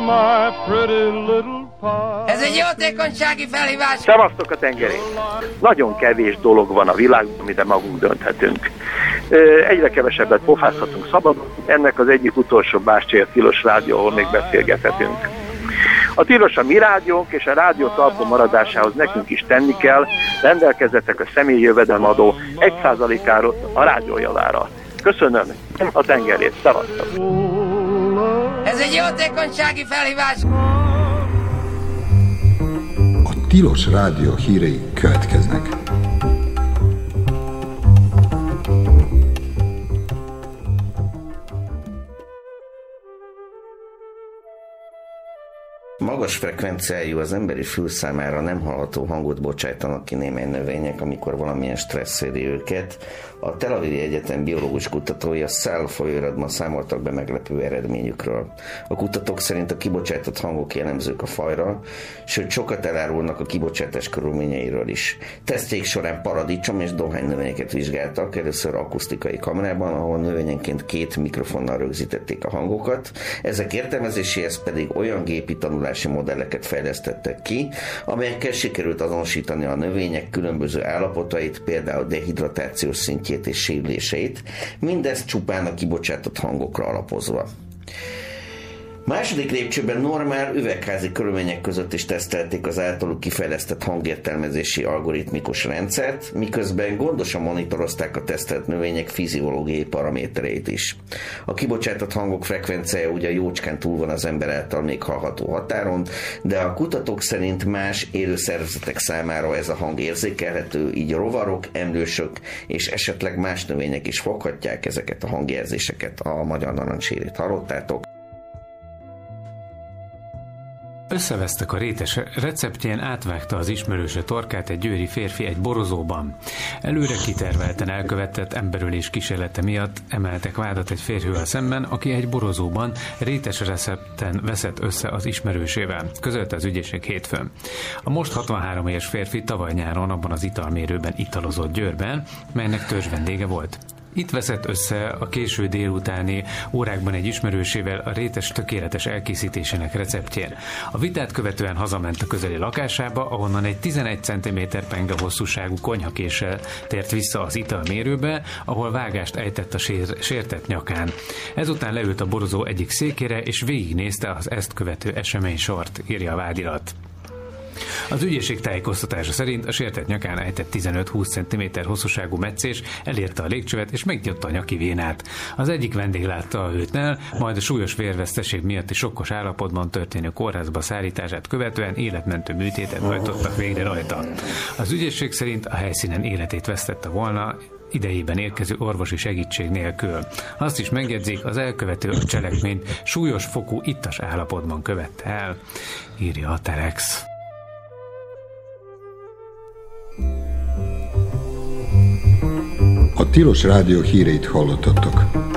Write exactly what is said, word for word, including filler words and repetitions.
my pretty little pie. Ez egy jótékonysági felhívás. Szevasztok a tengerén! Nagyon kevés dolog van a világban, amire magunk dönthetünk. Egyre kevesebbet pofázhatunk szabadon, ennek az egyik utolsó bástyja a Tilos Rádió, ahol még beszélgethetünk. A Tilos a mi rádiónk, és a rádió talpon maradásához nekünk is tenni kell, rendelkezzetek a személyi jövedelemadó egy százalékáról a rádió javára. Köszönöm a tengerét, szevasztok! Ez egy jótékonysági felhívás. A Tilos Rádió hírei következnek. Magas frekvenciájú, az emberi fül számára nem hallható hangot bocsájtanak ki némely növények, amikor valamilyen stressz éri őket. A Tel Avivi Egyetem biológus kutatói a Cell folyóiratban számoltak be meglepő eredményükről. A kutatók szerint a kibocsátott hangok jellemzők a fajra, sőt sokat elárulnak a kibocsátás körülményeiről is. Tesztjeik során paradicsom és dohánynövényeket vizsgáltak, először akusztikai kamerában, ahol növényenként két mikrofonnal rögzítették a hangokat. Ezek értelmezéséhez pedig olyan gépi tanulási modelleket fejlesztettek ki, amelyekkel sikerült azonosítani a növények különböző állapotait, például dehidratációs szintjét és sérüléseit, mindezt csupán a kibocsátott hangokra alapozva. Második lépcsőben normál üvegházi körülmények között is tesztelték az általuk kifejlesztett hangértelmezési algoritmikus rendszert, miközben gondosan monitorozták a tesztelt növények fiziológiai paramétereit is. A kibocsátott hangok frekvenciája ugye jócskán túl van az ember által még hallható határon, de a kutatók szerint más élőszervezetek számára ez a hang érzékelhető, így rovarok, emlősök és esetleg más növények is foghatják ezeket a hangjelzéseket. A magyar narancsérét hallottátok. Összevesztek a rétes receptjén, átvágta az ismerőse torkát egy győri férfi egy borozóban. Előre kitervelten elkövetett emberölés kísérlete miatt emeltek vádat egy férfivel szemben, aki egy borozóban rétes recepten veszett össze az ismerősével, közölte az ügyészség hétfőn. A most hatvanhárom éves férfi tavaly nyáron abban az italmérőben italozott Győrben, melynek törzsvendége volt. Itt veszett össze a késő délutáni órákban egy ismerősével a rétes tökéletes elkészítésének receptjén. A vitát követően hazament a közeli lakásába, ahonnan egy tizenegy centiméter penge hosszúságú konyhakéssel tért vissza az italmérőbe, ahol vágást ejtett a sér, sértett nyakán. Ezután leült a borozó egyik székére, és végignézte az ezt követő eseménysort, írja a vádirat. Az ügyészség tájékoztatása szerint a sértett nyakán ejtett tizenöt-húsz centiméter hosszúságú metszés elérte a légcsövet és megnyitotta a nyaki vénát. Az egyik vendég látta őt el, majd a súlyos vérveszteség miatti sokkos állapotban történő kórházba szállítását követően életmentő műtétet hajtottak végre rajta. Az ügyészség szerint a helyszínen életét vesztette volna, idejében érkező orvosi segítség nélkül. Azt is megjegyzik, az elkövető a cselekményt súlyos fokú ittas állapotban követte el, írja a Telex. A Tilos Rádió híreit hallottatok.